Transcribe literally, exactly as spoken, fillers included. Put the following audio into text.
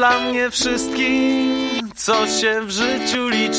dla mnie wszystkim, co się w życiu liczy.